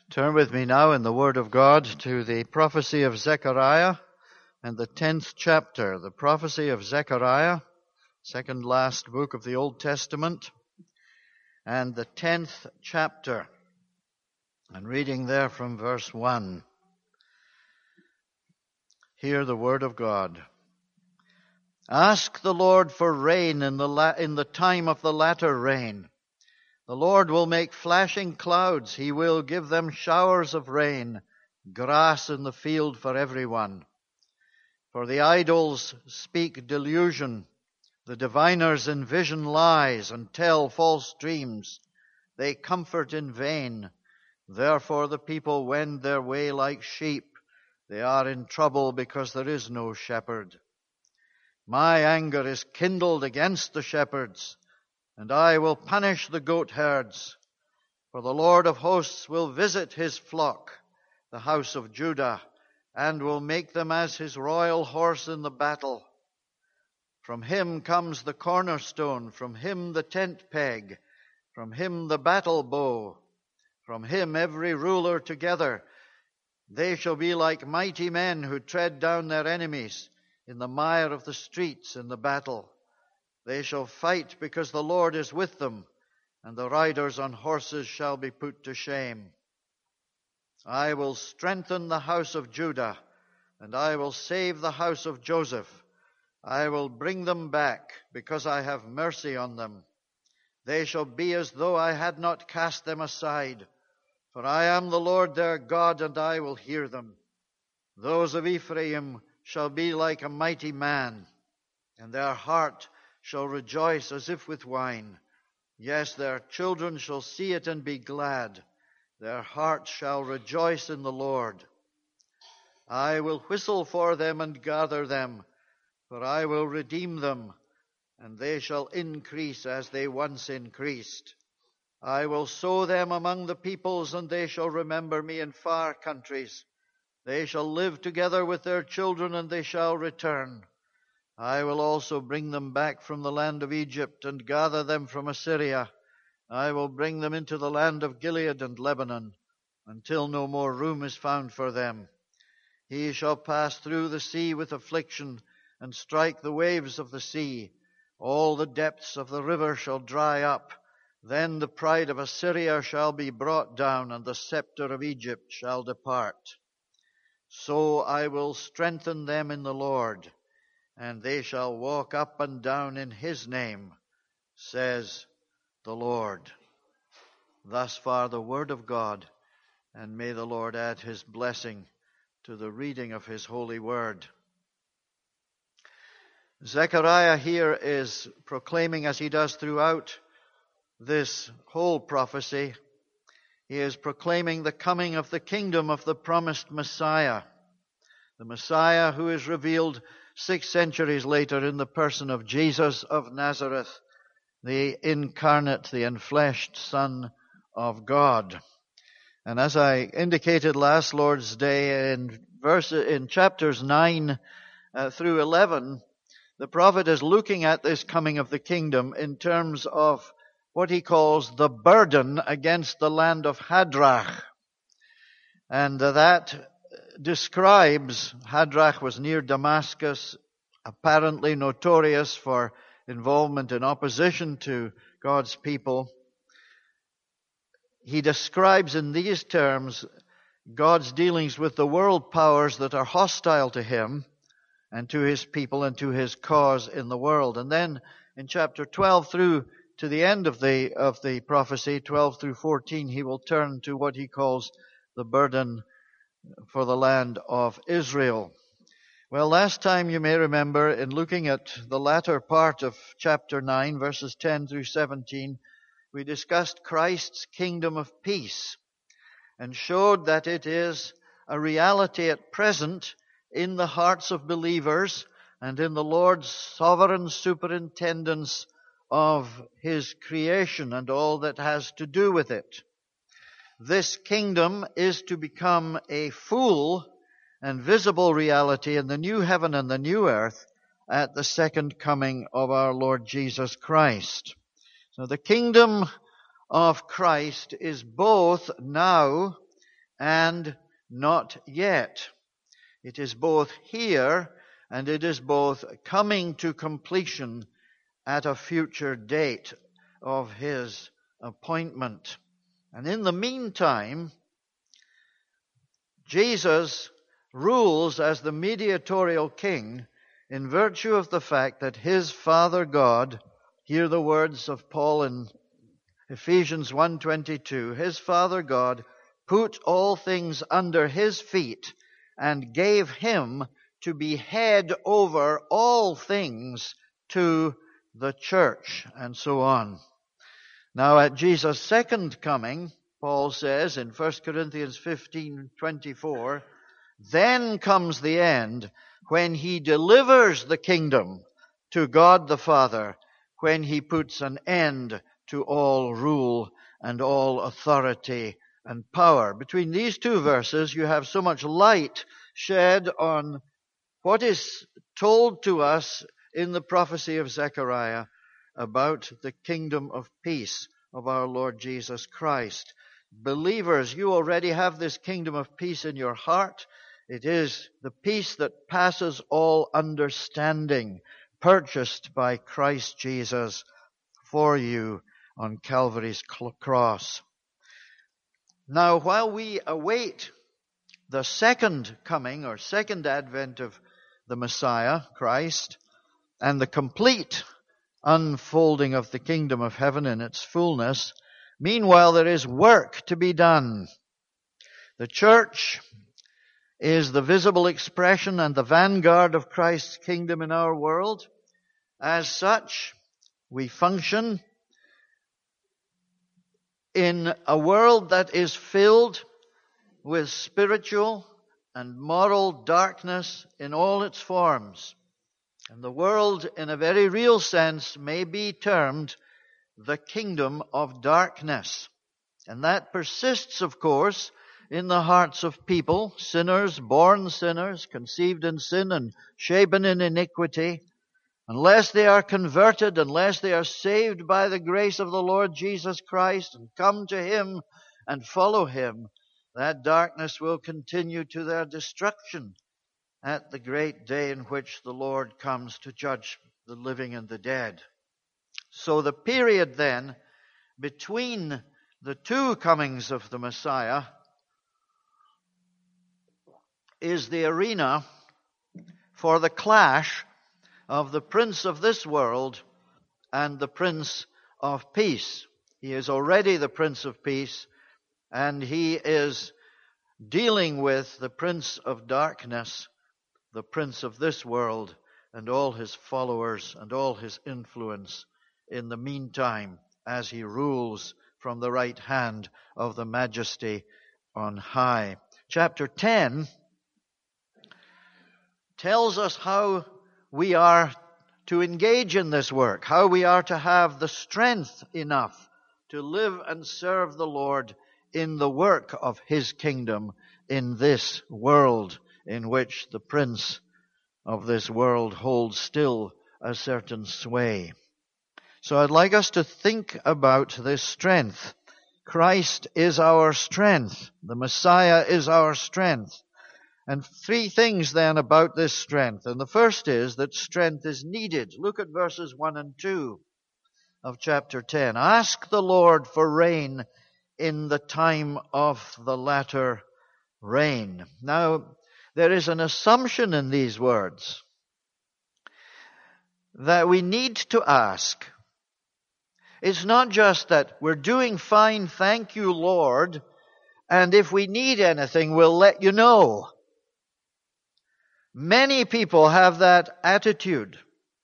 Turn with me now in the Word of God to the prophecy of Zechariah and the 10th chapter. The prophecy of Zechariah, second last book of the Old Testament, and the 10th chapter. And reading there from verse 1. Hear the Word of God. Ask the Lord for rain in the time of the latter rain. The Lord will make flashing clouds. He will give them showers of rain, grass in the field for everyone. For the idols speak delusion. The diviners envision lies and tell false dreams. They comfort in vain. Therefore the people wend their way like sheep. They are in trouble because there is no shepherd. My anger is kindled against the shepherds, and I will punish the goat herds. For the Lord of hosts will visit his flock, the house of Judah, and will make them as his royal horse in the battle. From him comes the cornerstone, from him the tent peg, from him the battle bow, from him every ruler together. They shall be like mighty men who tread down their enemies in the mire of the streets in the battle. They shall fight because the Lord is with them, and the riders on horses shall be put to shame. I will strengthen the house of Judah, and I will save the house of Joseph. I will bring them back, because I have mercy on them. They shall be as though I had not cast them aside, for I am the Lord their God, and I will hear them. Those of Ephraim shall be like a mighty man, and their heart shall rejoice as if with wine. Yes, their children shall see it and be glad. Their heart shall rejoice in the Lord. I will whistle for them and gather them, for I will redeem them, and they shall increase as they once increased. I will sow them among the peoples, and they shall remember me in far countries. They shall live together with their children, and they shall return. I will also bring them back from the land of Egypt and gather them from Assyria. I will bring them into the land of Gilead and Lebanon, until no more room is found for them. He shall pass through the sea with affliction and strike the waves of the sea. All the depths of the river shall dry up. Then the pride of Assyria shall be brought down, and the scepter of Egypt shall depart. So I will strengthen them in the Lord, and they shall walk up and down in his name, says the Lord. Thus far the word of God, and may the Lord add his blessing to the reading of his holy word. Zechariah here is proclaiming, as he does throughout this whole prophecy, he is proclaiming the coming of the kingdom of the promised Messiah. The Messiah who is revealed 6 centuries later in the person of Jesus of Nazareth, the incarnate, the enfleshed Son of God. And as I indicated last Lord's Day, in chapters 9 through 11, the prophet is looking at this coming of the kingdom in terms of what he calls the burden against the land of Hadrach. And that describes, Hadrach was near Damascus, apparently notorious for involvement in opposition to God's people. He describes in these terms God's dealings with the world powers that are hostile to him and to his people and to his cause in the world. And then in chapter 12 through to the end of the prophecy, 12 through 14, he will turn to what he calls the burden for the land of Israel. Well, last time you may remember, in looking at the latter part of chapter 9, verses 10 through 17, we discussed Christ's kingdom of peace and showed that it is a reality at present in the hearts of believers and in the Lord's sovereign superintendence of his creation and all that has to do with it. This kingdom is to become a full and visible reality in the new heaven and the new earth at the second coming of our Lord Jesus Christ. So the kingdom of Christ is both now and not yet. It is both here and it is both coming to completion at a future date of his appointment. And in the meantime, Jesus rules as the mediatorial king in virtue of the fact that his Father God, hear the words of Paul in Ephesians 1:22, his Father God put all things under his feet and gave him to be head over all things to the church, and so on. Now at Jesus' second coming, Paul says in 1 Corinthians 15:24, then comes the end when he delivers the kingdom to God the Father, when he puts an end to all rule and all authority and power. Between these two verses, you have so much light shed on what is told to us in the prophecy of Zechariah about the kingdom of peace of our Lord Jesus Christ. Believers, you already have this kingdom of peace in your heart. It is the peace that passes all understanding, purchased by Christ Jesus for you on Calvary's cross. Now, while we await the second coming or second advent of the Messiah, Christ, and the complete unfolding of the kingdom of heaven in its fullness, meanwhile there is work to be done. The church is the visible expression and the vanguard of Christ's kingdom in our world. As such, we function in a world that is filled with spiritual and moral darkness in all its forms. And the world, in a very real sense, may be termed the kingdom of darkness. And that persists, of course, in the hearts of people, sinners, born sinners, conceived in sin and shapen in iniquity. Unless they are converted, unless they are saved by the grace of the Lord Jesus Christ and come to Him and follow Him, that darkness will continue to their destruction at the great day in which the Lord comes to judge the living and the dead. So the period then between the two comings of the Messiah is the arena for the clash of the prince of this world and the Prince of Peace. He is already the Prince of Peace, and he is dealing with the Prince of Darkness, the prince of this world, and all his followers and all his influence in the meantime as he rules from the right hand of the Majesty on high. Chapter 10 tells us how we are to engage in this work, how we are to have the strength enough to live and serve the Lord in the work of His kingdom in this world in which the prince of this world holds still a certain sway. So I'd like us to think about this strength. Christ is our strength. The Messiah is our strength. And three things then about this strength. And the first is that strength is needed. Look at verses 1 and 2 of chapter 10. Ask the Lord for rain in the time of the latter rain. Now, there is an assumption in these words that we need to ask. It's not just that we're doing fine, thank you, Lord, and if we need anything, we'll let you know. Many people have that attitude.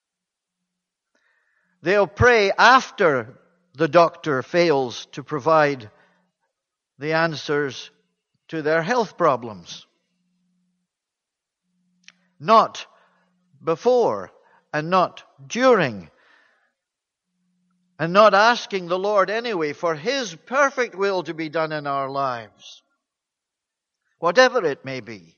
They'll pray after the doctor fails to provide the answers to their health problems. Not before and not during. And not asking the Lord anyway for His perfect will to be done in our lives. Whatever it may be.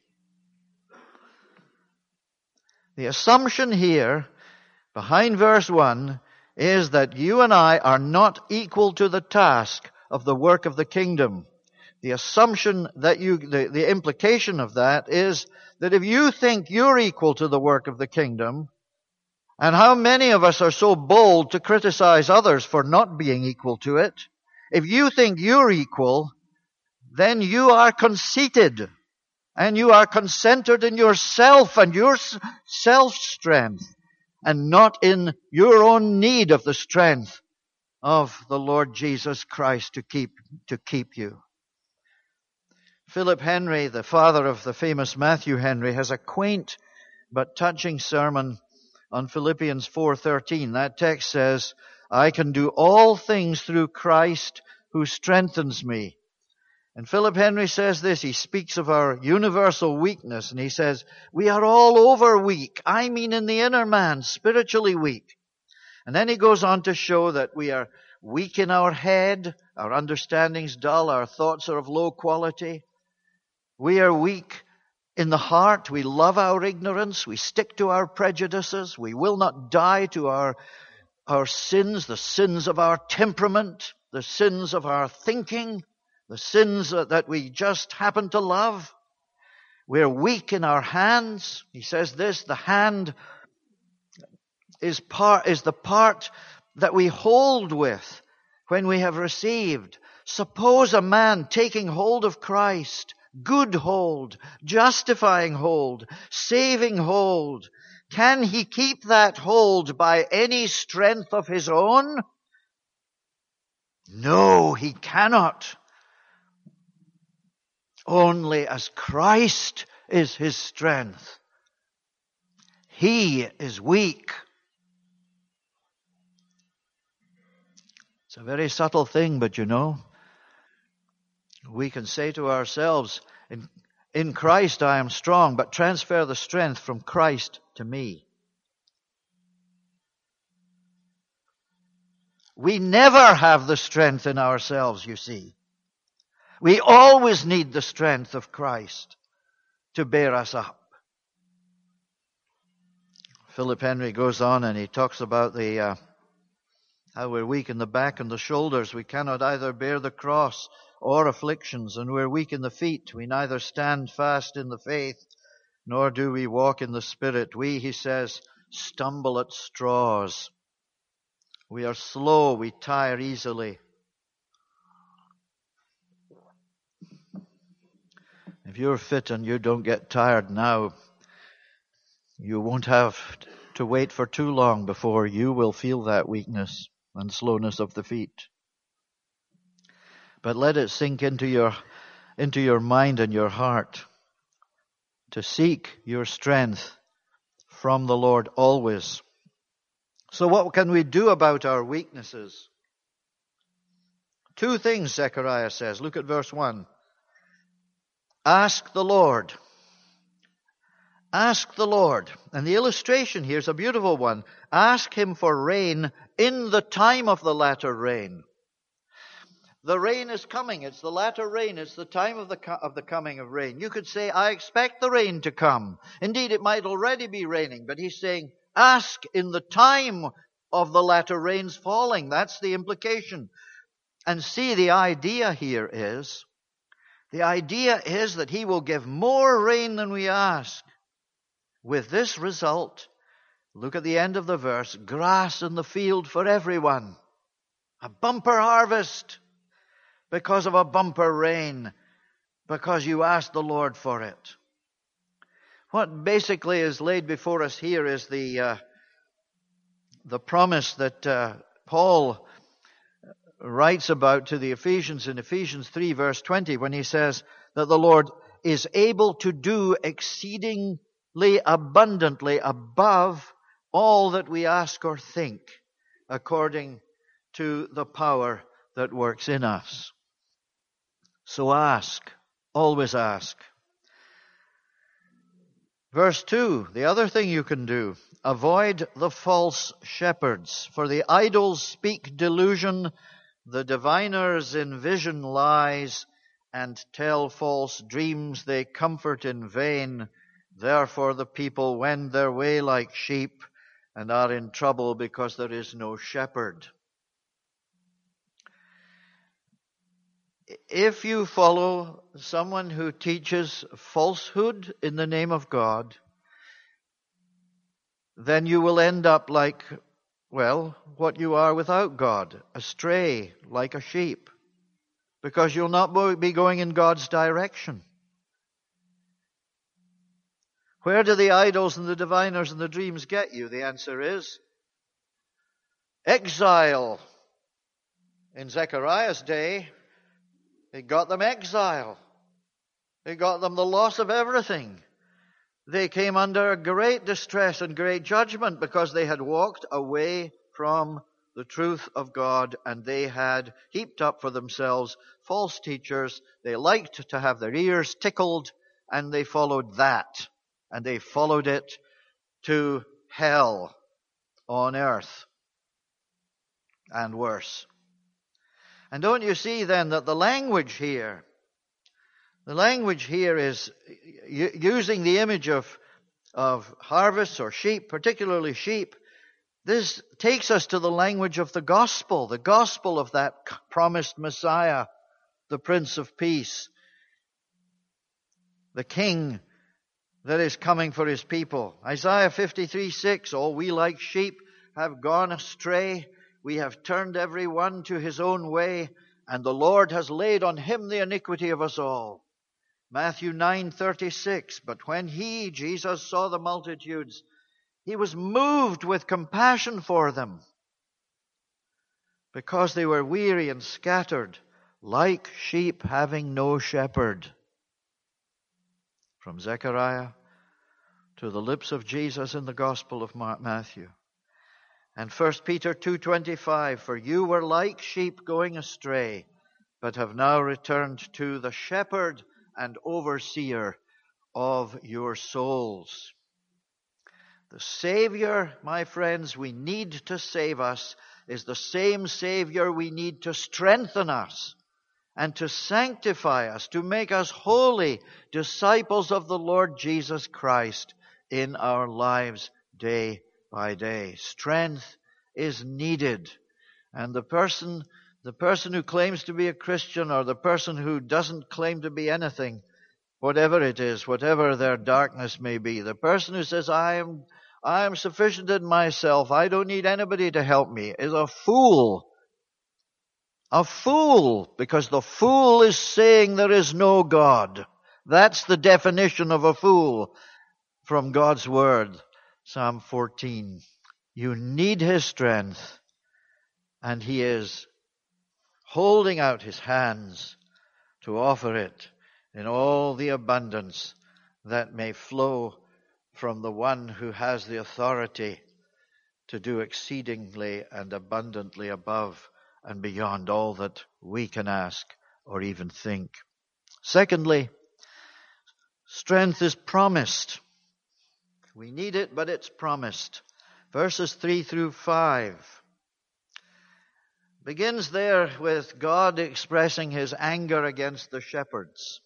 The assumption here, behind verse 1, is that you and I are not equal to the task of the work of the kingdom. the assumption that the implication of that is that if you think you're equal to the work of the kingdom, and how many of us are so bold to criticize others for not being equal to it, if you think you're equal, then you are conceited, and you are concentred in yourself and your self-strength, and not in your own need of the strength of the Lord Jesus Christ to keep you. Philip Henry, the father of the famous Matthew Henry, has a quaint but touching sermon on Philippians 4:13. That text says, "I can do all things through Christ who strengthens me." And Philip Henry says this, he speaks of our universal weakness, and he says, we are all over weak. I mean in the inner man, spiritually weak. And then he goes on to show that we are weak in our head, our understanding's dull, our thoughts are of low quality. We are weak in the heart. We love our ignorance. We stick to our prejudices. We will not die to our sins, the sins of our temperament, the sins of our thinking, the sins that we just happen to love. We're weak in our hands. He says this, the hand is the part that we hold with when we have received. Suppose a man taking hold of Christ, good hold, justifying hold, saving hold, can he keep that hold by any strength of his own? No, he cannot. Only as Christ is his strength. He is weak. It's a very subtle thing, but you know, we can say to ourselves, in Christ I am strong, but transfer the strength from Christ to me. We never have the strength in ourselves, you see. We always need the strength of Christ to bear us up. Philip Henry goes on and he talks about how we're weak in the back and the shoulders. We cannot either bear the cross or afflictions, and we're weak in the feet. We neither stand fast in the faith, nor do we walk in the Spirit. We, he says, stumble at straws. We are slow, we tire easily. If you're fit and you don't get tired now, you won't have to wait for too long before you will feel that weakness and slowness of the feet. But let it sink into your mind and your heart to seek your strength from the Lord always. So what can we do about our weaknesses? Two things, Zechariah says. Look at verse 1. Ask the Lord. Ask the Lord. And the illustration here is a beautiful one. Ask him for rain in the time of the latter rain. The rain is coming. It's the latter rain. It's the time of the coming of rain. You could say, I expect the rain to come. Indeed, it might already be raining. But he's saying, ask in the time of the latter rains falling. That's the implication. And see, the idea is that he will give more rain than we ask. With this result, look at the end of the verse, grass in the field for everyone. A bumper harvest because of a bumper rain, because you asked the Lord for it. What basically is laid before us here is the promise that Paul writes about to the Ephesians in Ephesians 3 verse 20 when he says that the Lord is able to do exceedingly abundantly above all that we ask or think, according to the power that works in us. So ask, always ask. Verse 2, the other thing you can do, avoid the false shepherds, for the idols speak delusion, the diviners envision lies, and tell false dreams, they comfort in vain. Therefore the people wend their way like sheep, and are in trouble because there is no shepherd. if you follow someone who teaches falsehood in the name of God, then you will end up like, well, what you are without God, astray like a sheep, because you'll not be going in God's direction. Where do the idols and the diviners and the dreams get you? The answer is exile. In Zechariah's day, it got them exile. It got them the loss of everything. They came under great distress and great judgment because they had walked away from the truth of God, and they had heaped up for themselves false teachers. They liked to have their ears tickled, and they followed that. And they followed it to hell on earth and worse. And don't you see then that the language here is using the image of harvests or sheep, particularly sheep. This takes us to the language of the gospel of that promised Messiah, the Prince of Peace, the King that is coming for his people. Isaiah 53:6, all we like sheep have gone astray. We have turned every one to his own way, and the Lord has laid on him the iniquity of us all. Matthew 9:36, but when he, Jesus, saw the multitudes, he was moved with compassion for them, because they were weary and scattered, like sheep having no shepherd. From Zechariah to the lips of Jesus in the Gospel of Matthew. And 1 Peter 2:25, for you were like sheep going astray, but have now returned to the shepherd and overseer of your souls. The Savior, my friends, we need to save us is the same Savior we need to strengthen us and to sanctify us, to make us holy disciples of the Lord Jesus Christ in our lives day by day. Strength is needed. And the person who claims to be a Christian, or the person who doesn't claim to be anything, whatever it is, whatever their darkness may be, the person who says, I am sufficient in myself, I don't need anybody to help me, is a fool. A fool, because the fool is saying there is no God. That's the definition of a fool from God's Word, Psalm 14. You need His strength, and He is holding out His hands to offer it in all the abundance that may flow from the one who has the authority to do exceedingly and abundantly above and beyond all that we can ask or even think. Secondly, strength is promised. We need it, but it's promised. Verses 3 through 5 begins there with God expressing His anger against the shepherds.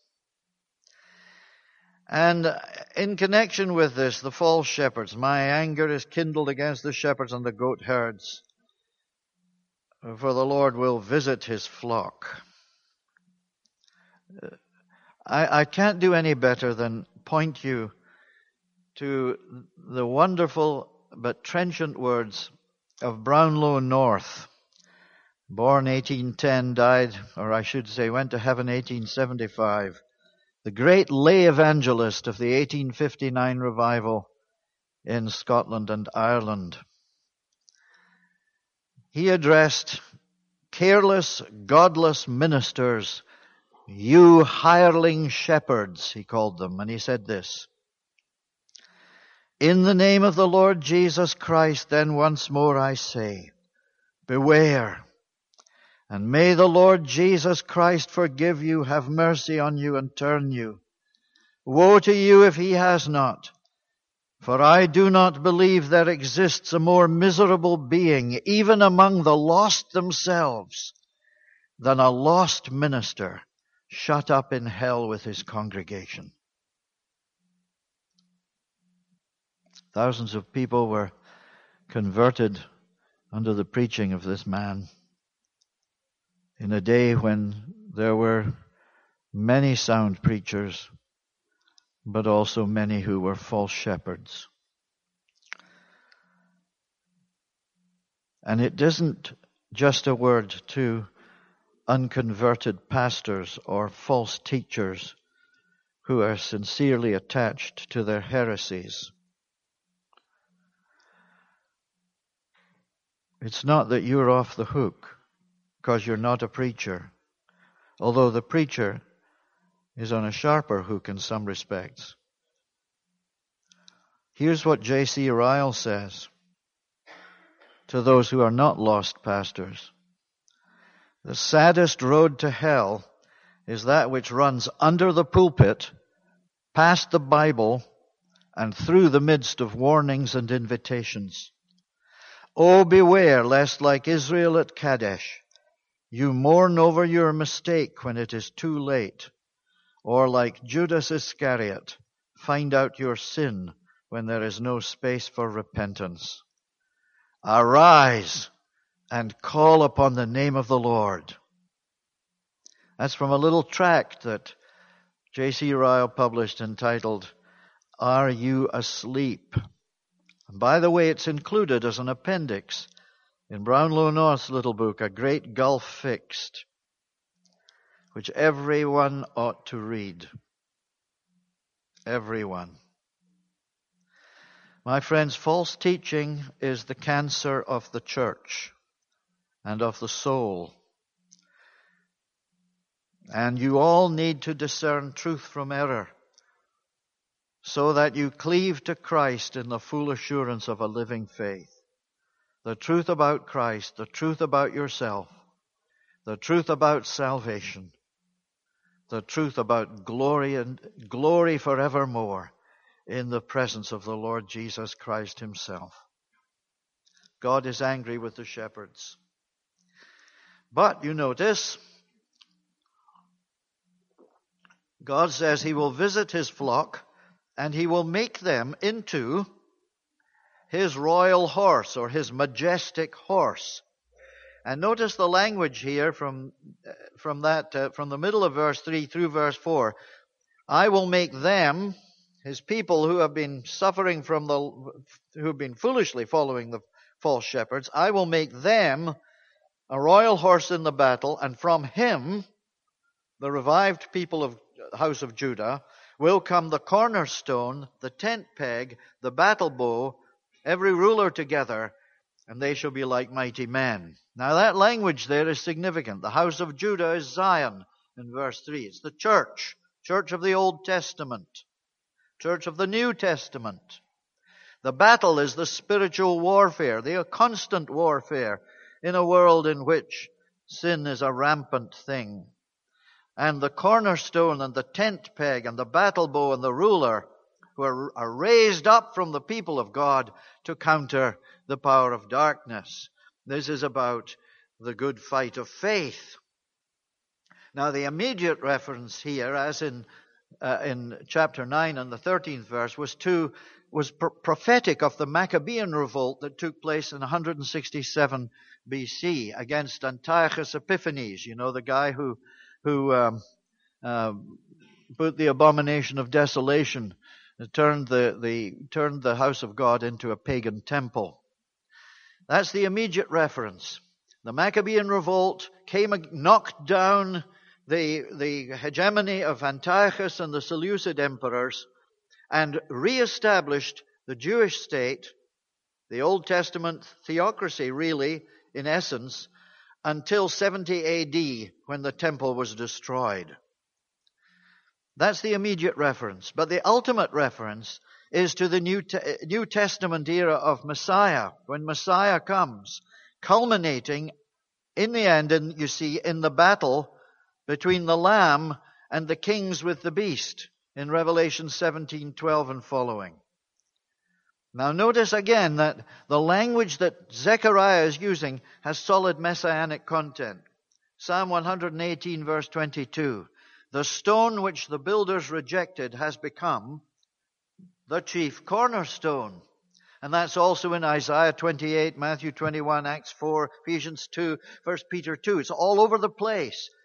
And in connection with this, the false shepherds, my anger is kindled against the shepherds and the goat herds, for the Lord will visit His flock. I can't do any better than point you to the wonderful but trenchant words of Brownlow North, born 1810, died, or I should say went to heaven 1875, the great lay evangelist of the 1859 revival in Scotland and Ireland. He addressed careless, godless ministers, you hireling shepherds, he called them, and he said this: in the name of the Lord Jesus Christ, then once more I say, beware, and may the Lord Jesus Christ forgive you, have mercy on you, and turn you. Woe to you if He has not, for I do not believe there exists a more miserable being, even among the lost themselves, than a lost minister shut up in hell with his congregation. Thousands of people were converted under the preaching of this man in a day when there were many sound preachers, but also many who were false shepherds. And it isn't just a word to unconverted pastors or false teachers who are sincerely attached to their heresies. It's not that you're off the hook because you're not a preacher, although the preacher is on a sharper hook in some respects. Here's what J.C. Ryle says to those who are not lost pastors. The saddest road to hell is that which runs under the pulpit, past the Bible, and through the midst of warnings and invitations. Oh, beware lest, like Israel at Kadesh, you mourn over your mistake when it is too late, or like Judas Iscariot, find out your sin when there is no space for repentance. Arise and call upon the name of the Lord. That's from a little tract that J.C. Ryle published entitled, Are You Asleep? And by the way, it's included as an appendix in Brownlow North's little book, A Great Gulf Fixed, which everyone ought to read. Everyone. My friends, false teaching is the cancer of the church and of the soul. And you all need to discern truth from error so that you cleave to Christ in the full assurance of a living faith. The truth about Christ, the truth about yourself, the truth about salvation, the truth about glory and glory forevermore in the presence of the Lord Jesus Christ himself. God is angry with the shepherds. But you notice, God says he will visit his flock and he will make them into his royal horse or his majestic horse. And notice the language here from the middle of verse 3 through verse 4. I will make them, his people who have been suffering who have been foolishly following the false shepherds, I will make them a royal horse in the battle, and from him, the revived people of the house of Judah, will come the cornerstone, the tent peg, the battle bow, every ruler together, and they shall be like mighty men. Now that language there is significant. The house of Judah is Zion in verse 3. It's the church of the Old Testament, church of the New Testament. The battle is the spiritual warfare, the constant warfare in a world in which sin is a rampant thing. And the cornerstone and the tent peg and the battle bow and the ruler who are raised up from the people of God to counter the power of darkness. This is about the good fight of faith. Now the immediate reference here, as in chapter 9 and the 13th verse, was prophetic of the Maccabean revolt that took place in 167 BC against Antiochus Epiphanes, the guy who put the abomination of desolation, turned the house of God into a pagan temple. That's the immediate reference. The Maccabean revolt knocked down the hegemony of Antiochus and the Seleucid emperors and reestablished the Jewish state, the Old Testament theocracy really, in essence, until 70 AD when the temple was destroyed. That's the immediate reference. But the ultimate reference is to the New Testament era of Messiah, when Messiah comes, culminating in the end, in the battle between the Lamb and the kings with the beast in Revelation 17:12 and following. Now notice again that the language that Zechariah is using has solid messianic content. Psalm 118 verse 22. The stone which the builders rejected has become the chief cornerstone. And that's also in Isaiah 28, Matthew 21, Acts 4, Ephesians 2, 1 Peter 2. It's all over the place.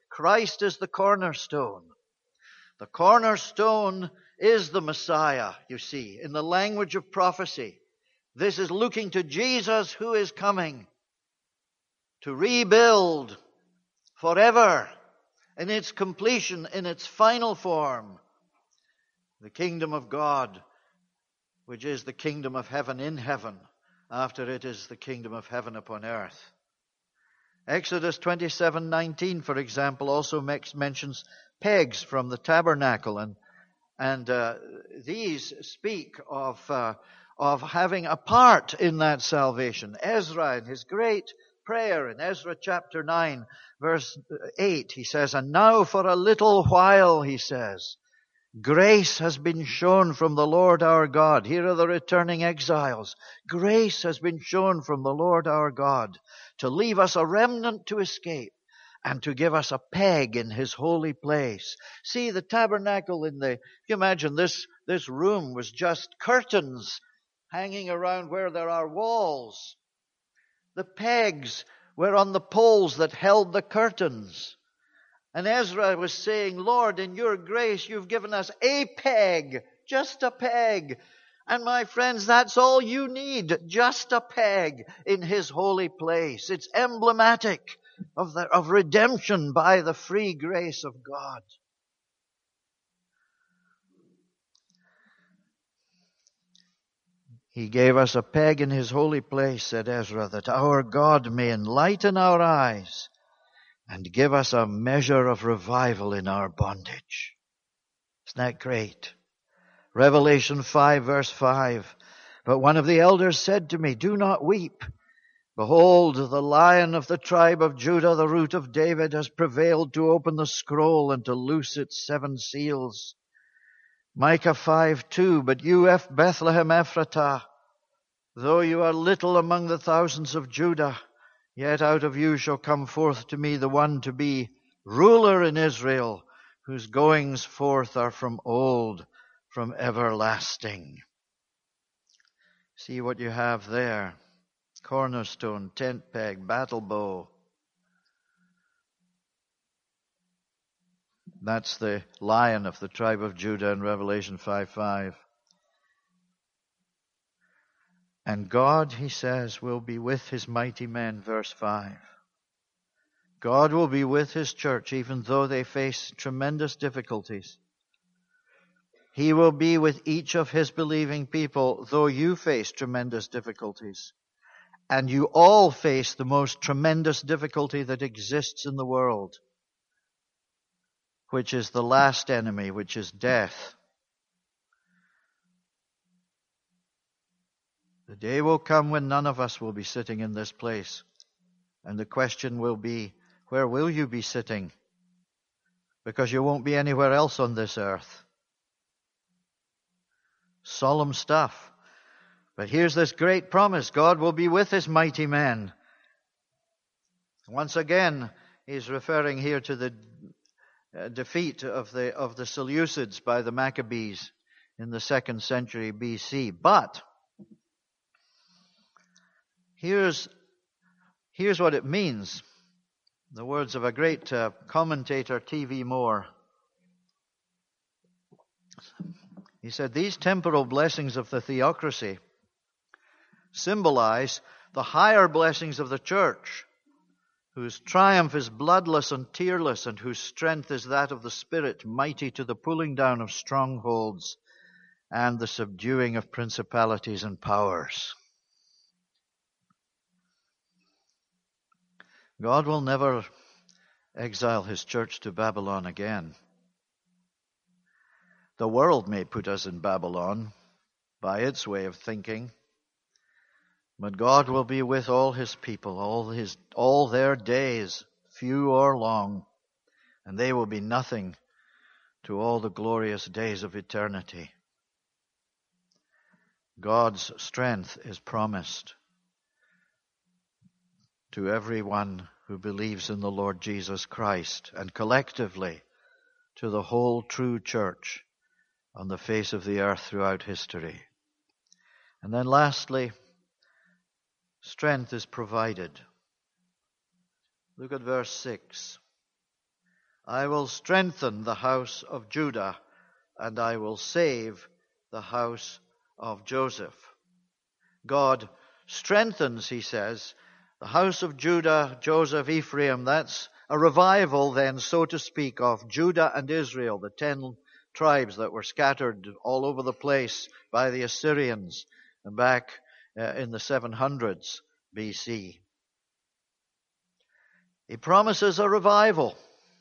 Christ is the cornerstone. The cornerstone is the Messiah, you see, in the language of prophecy. This is looking to Jesus who is coming to rebuild forever in its completion, in its final form, the kingdom of God, which is the kingdom of heaven in heaven, after it is the kingdom of heaven upon earth. Exodus 27:19, for example, also mentions pegs from the tabernacle, and these speak of having a part in that salvation. Ezra, in his great prayer in Ezra chapter 9, verse 8, he says, "And now for a little while," he says, "grace has been shown from the Lord our God." Here are the returning exiles. Grace has been shown from the Lord our God to leave us a remnant to escape and to give us a peg in his holy place. See, the tabernacle if you imagine this room was just curtains hanging around where there are walls. The pegs were on the poles that held the curtains. And Ezra was saying, "Lord, in your grace, you've given us a peg, just a peg. And my friends, that's all you need, just a peg in his holy place." It's emblematic of redemption by the free grace of God. He gave us a peg in his holy place, said Ezra, that our God may enlighten our eyes and give us a measure of revival in our bondage. Isn't that great? Revelation 5, verse 5. "But one of the elders said to me, 'Do not weep. Behold, the Lion of the tribe of Judah, the Root of David, has prevailed to open the scroll and to loose its 7 seals.' Micah 5:2, "But you, Bethlehem Ephratah, though you are little among the thousands of Judah, yet out of you shall come forth to me the one to be ruler in Israel, whose goings forth are from old, from everlasting." See what you have there. Cornerstone, tent peg, battle bow. That's the Lion of the tribe of Judah in Revelation 5:5. And God, he says, will be with his mighty men, verse 5. God will be with his church even though they face tremendous difficulties. He will be with each of his believing people though you face tremendous difficulties. And you all face the most tremendous difficulty that exists in the world, which is the last enemy, which is death. The day will come when none of us will be sitting in this place. And the question will be, where will you be sitting? Because you won't be anywhere else on this earth. Solemn stuff. But here's this great promise. God will be with his mighty men. Once again, he's referring here to the defeat of the Seleucids by the Maccabees in the 2nd century BC. But here's what it means. The words of a great commentator, T.V. Moore. He said, "These temporal blessings of the theocracy symbolize the higher blessings of the church, whose triumph is bloodless and tearless, and whose strength is that of the Spirit, mighty to the pulling down of strongholds and the subduing of principalities and powers." God will never exile his church to Babylon again. The world may put us in Babylon by its way of thinking, but God will be with all his people, all their days, few or long, and they will be nothing to all the glorious days of eternity. God's strength is promised to everyone who believes in the Lord Jesus Christ, and collectively to the whole true church on the face of the earth throughout history. And then lastly, strength is provided. Look at verse 6. I will strengthen the house of Judah, and I will save the house of Joseph. God strengthens, he says, the house of Judah, Joseph, Ephraim. That's a revival then, so to speak, of Judah and Israel, the 10 tribes that were scattered all over the place by the Assyrians back in the 700s BC. He promises a revival.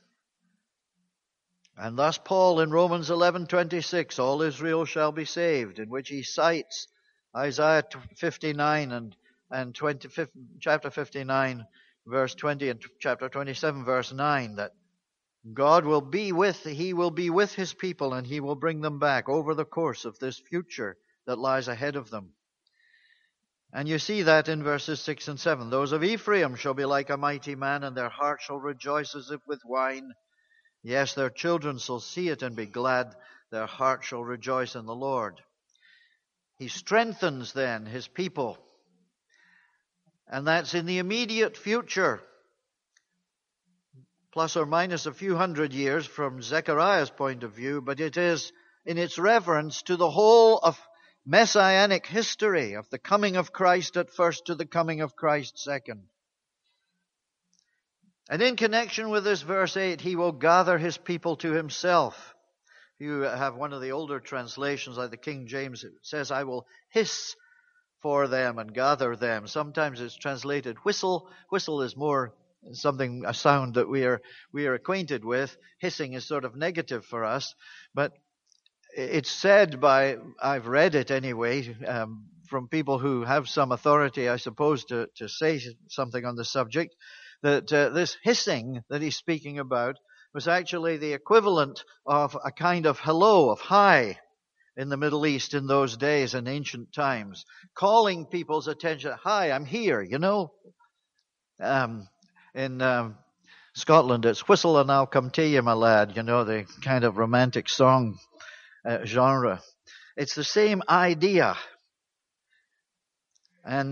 And thus Paul in Romans 11:26, all Israel shall be saved, in which he cites Isaiah 59 and chapter 59 verse 20 and chapter 27 verse 9, that God will be with his people, and he will bring them back over the course of this future that lies ahead of them. And you see that in verses 6 and 7. Those of Ephraim shall be like a mighty man, and their heart shall rejoice as if with wine. Yes, their children shall see it and be glad. Their heart shall rejoice in the Lord. He strengthens then his people. And that's in the immediate future, plus or minus a few hundred years from Zechariah's point of view, but it is in its reference to the whole of messianic history, of the coming of Christ at first to the coming of Christ second. And in connection with this verse 8, he will gather his people to himself. If you have one of the older translations like the King James, it says, I will hiss for them and gather them. Sometimes it's translated whistle. Whistle is more a sound that we are acquainted with. Hissing is sort of negative for us. But it's said I've read it anyway, from people who have some authority, I suppose, to say something on the subject, that this hissing that he's speaking about was actually the equivalent of a kind of hello, of hi, in the Middle East in those days, in ancient times, calling people's attention. Hi, I'm here, you know. In Scotland, it's whistle and I'll come to you, my lad, you know, the kind of romantic song genre. It's the same idea. And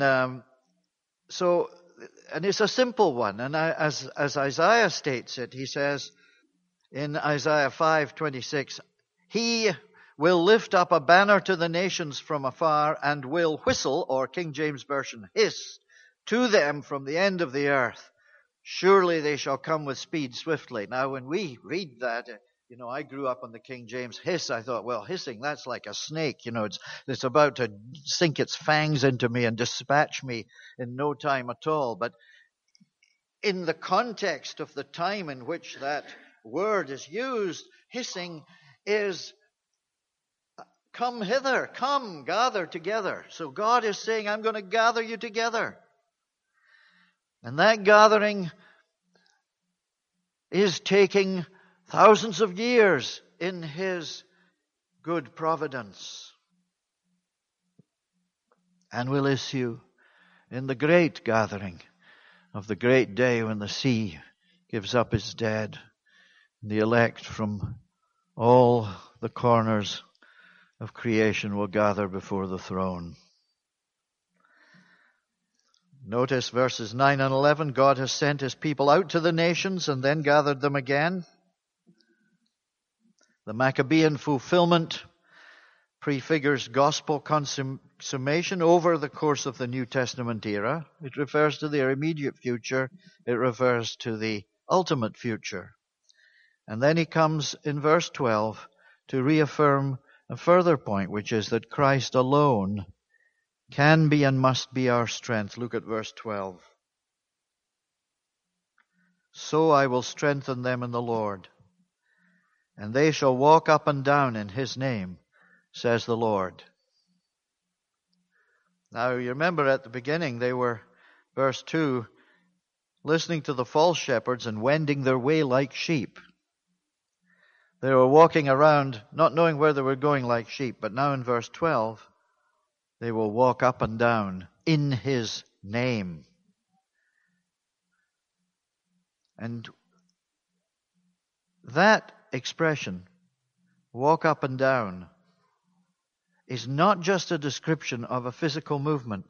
and it's a simple one. And as Isaiah states it, he says in Isaiah 5:26, he will lift up a banner to the nations from afar and will whistle, or King James Version, hiss, to them from the end of the earth. Surely they shall come with speed swiftly. Now, when we read that, you know, I grew up on the King James hiss. I thought, well, hissing, that's like a snake. You know, it's about to sink its fangs into me and dispatch me in no time at all. But in the context of the time in which that word is used, hissing is come hither, come, gather together. So God is saying, I'm going to gather you together. And that gathering is taking thousands of years in his good providence, and will issue in the great gathering of the great day when the sea gives up its dead, and the elect from all the corners of creation will gather before the throne. Notice verses 9 and 11. God has sent his people out to the nations and then gathered them again. The Maccabean fulfillment prefigures gospel consummation over the course of the New Testament era. It refers to their immediate future. It refers to the ultimate future. And then he comes in verse 12 to reaffirm a further point, which is that Christ alone can be and must be our strength. Look at verse 12. So I will strengthen them in the Lord, and they shall walk up and down in his name, says the Lord. Now you remember at the beginning they were, verse 2, listening to the false shepherds and wending their way like sheep. They were walking around not knowing where they were going like sheep, but now in verse 12, they will walk up and down in his name. And that expression, walk up and down, is not just a description of a physical movement.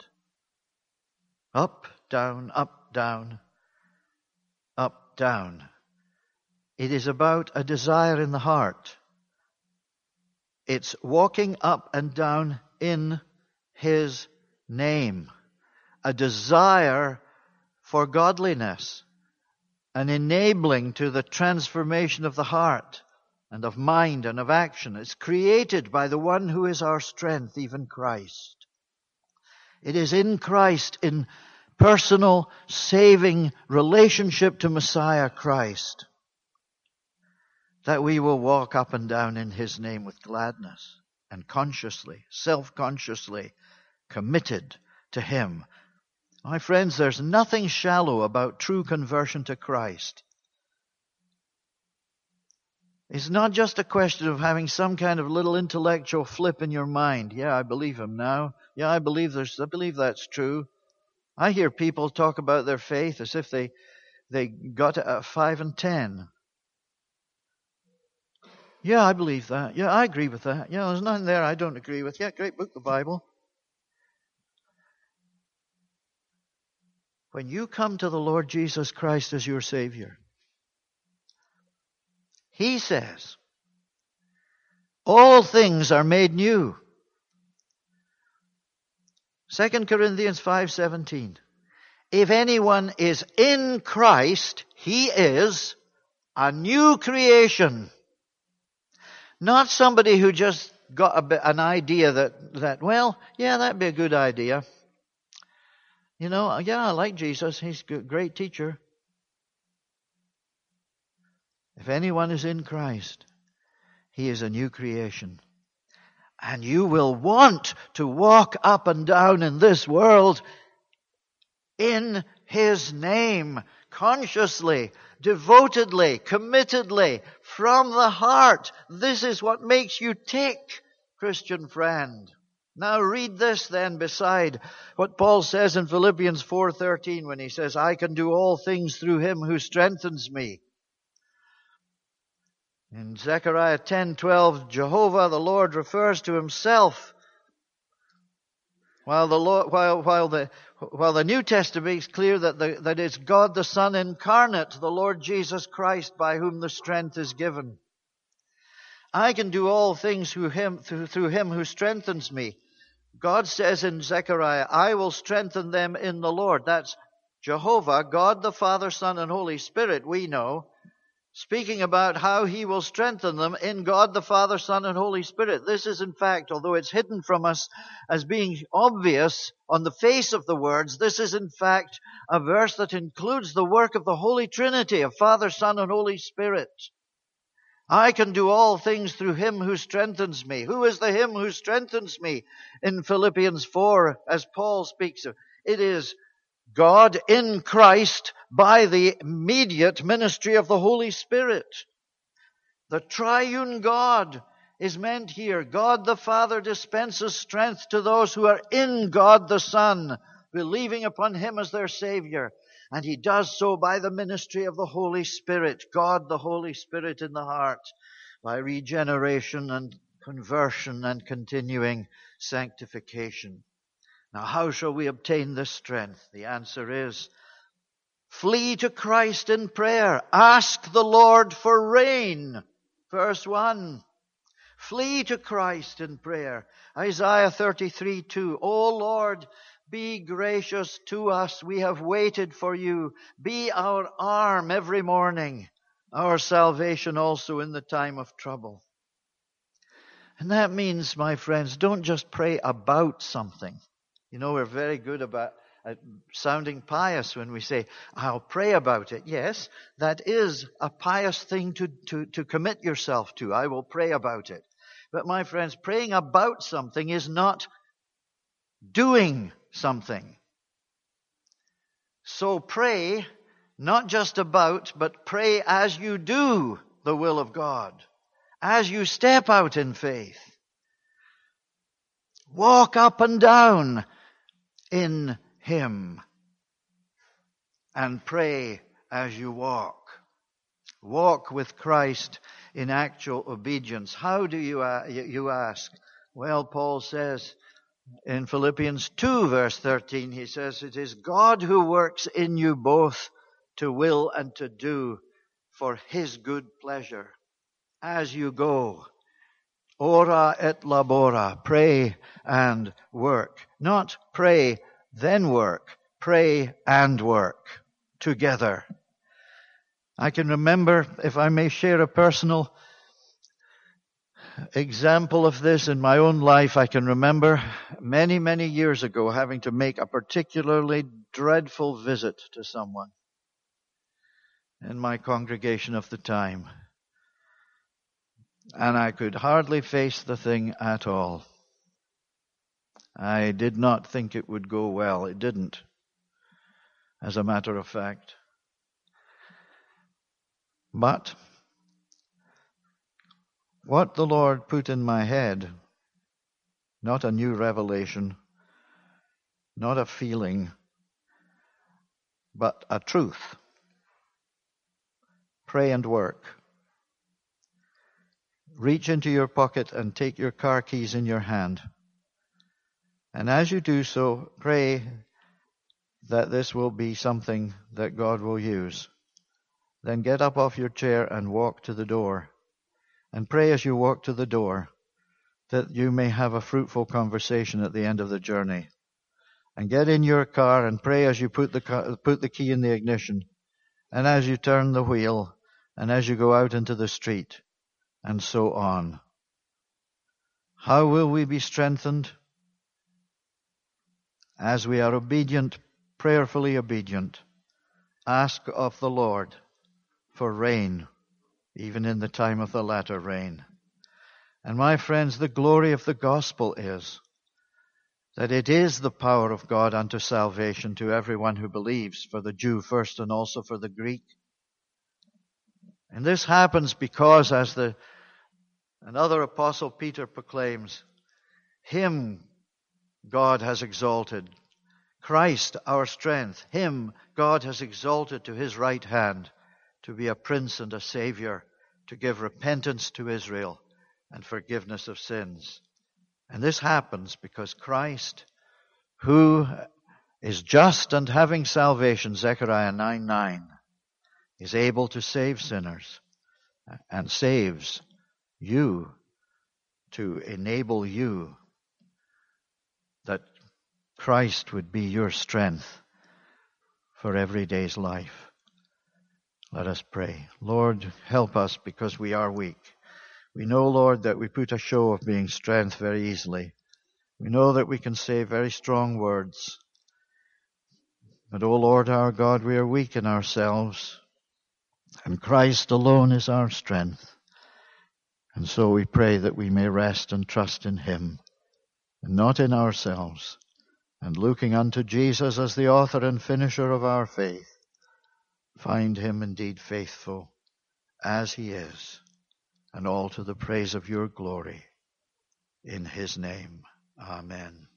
Up, down, up, down, up, down. It is about a desire in the heart. It's walking up and down in His name. A desire for godliness. An enabling to the transformation of the heart and of mind and of action. It's created by the one who is our strength, even Christ. It is in Christ, in personal, saving relationship to Messiah Christ, that we will walk up and down in His name with gladness and consciously, self-consciously committed to Him. My friends, there's nothing shallow about true conversion to Christ. It's not just a question of having some kind of little intellectual flip in your mind. Yeah, I believe Him now. Yeah, I believe that's true. I hear people talk about their faith as if they got it at 5 and 10. Yeah, I believe that. Yeah, I agree with that. Yeah, there's nothing there I don't agree with. Yeah, great book, the Bible. When you come to the Lord Jesus Christ as your Savior, He says, all things are made new. 2 Corinthians 5:17. If anyone is in Christ, he is a new creation. Not somebody who just got an idea that, well, yeah, that'd be a good idea. You know, yeah, I like Jesus. He's a great teacher. If anyone is in Christ, he is a new creation. And you will want to walk up and down in this world in His name, consciously, devotedly, committedly, from the heart. This is what makes you tick, Christian friend. Now read this then beside what Paul says in Philippians 4:13 when he says, I can do all things through Him who strengthens me. In Zechariah 10:12, Jehovah the Lord refers to Himself, while the New Testament makes clear that it's God the Son incarnate, the Lord Jesus Christ, by whom the strength is given. I can do all things through Him who strengthens me. God says in Zechariah, I will strengthen them in the Lord. That's Jehovah, God the Father, Son, and Holy Spirit, we know, speaking about how He will strengthen them in God the Father, Son, and Holy Spirit. This is in fact, although it's hidden from us as being obvious on the face of the words, this is in fact a verse that includes the work of the Holy Trinity of Father, Son, and Holy Spirit. I can do all things through Him who strengthens me. Who is the Him who strengthens me? In Philippians 4, as Paul speaks of, it is God in Christ by the immediate ministry of the Holy Spirit. The triune God is meant here. God the Father dispenses strength to those who are in God the Son, believing upon Him as their Savior. And He does so by the ministry of the Holy Spirit, God the Holy Spirit in the heart, by regeneration and conversion and continuing sanctification. Now, how shall we obtain this strength? The answer is, flee to Christ in prayer. Ask the Lord for rain. Verse 1. Flee to Christ in prayer. Isaiah 33:2. O Lord, be gracious to us. We have waited for you. Be our arm every morning, our salvation also in the time of trouble. And that means, my friends, don't just pray about something. You know, we're very good about sounding pious when we say, I'll pray about it. Yes, that is a pious thing to commit yourself to. I will pray about it. But my friends, praying about something is not doing something. So pray, not just about, but pray as you do the will of God. As you step out in faith. Walk up and down in Him. And pray as you walk. Walk with Christ in actual obedience. How do you ask? Well, Paul says in Philippians 2 verse 13, he says, it is God who works in you both to will and to do for his good pleasure as you go. Ora et labora, pray and work. Not pray, then work. Pray and work together. I can remember, if I may share a personal example of this in my own life, I can remember many, many years ago having to make a particularly dreadful visit to someone in my congregation of the time. And I could hardly face the thing at all. I did not think it would go well. It didn't, as a matter of fact. But what the Lord put in my head, not a new revelation, not a feeling, but a truth. Pray and work. Reach into your pocket and take your car keys in your hand. And as you do so, pray that this will be something that God will use. Then get up off your chair and walk to the door. And pray as you walk to the door that you may have a fruitful conversation at the end of the journey. And get in your car and pray as you put the key in the ignition, and as you turn the wheel, and as you go out into the street, and so on. How will we be strengthened? As we are obedient, prayerfully obedient. Ask of the Lord for rain, even in the time of the latter rain. And my friends, the glory of the gospel is that it is the power of God unto salvation to everyone who believes, for the Jew first and also for the Greek. And this happens because, as another apostle Peter proclaims, him God has exalted. Christ, our strength, him God has exalted to his right hand to be a prince and a savior, to give repentance to Israel and forgiveness of sins. And this happens because Christ, who is just and having salvation, Zechariah 9:9, is able to save sinners and saves you to enable you that Christ would be your strength for every day's life. Let us pray. Lord, help us because we are weak. We know, Lord, that we put a show of being strength very easily. We know that we can say very strong words. But, O Lord our God, we are weak in ourselves, and Christ alone is our strength. And so we pray that we may rest and trust in him, and not in ourselves, and looking unto Jesus as the author and finisher of our faith, find him indeed faithful as he is, and all to the praise of your glory. In his name, amen.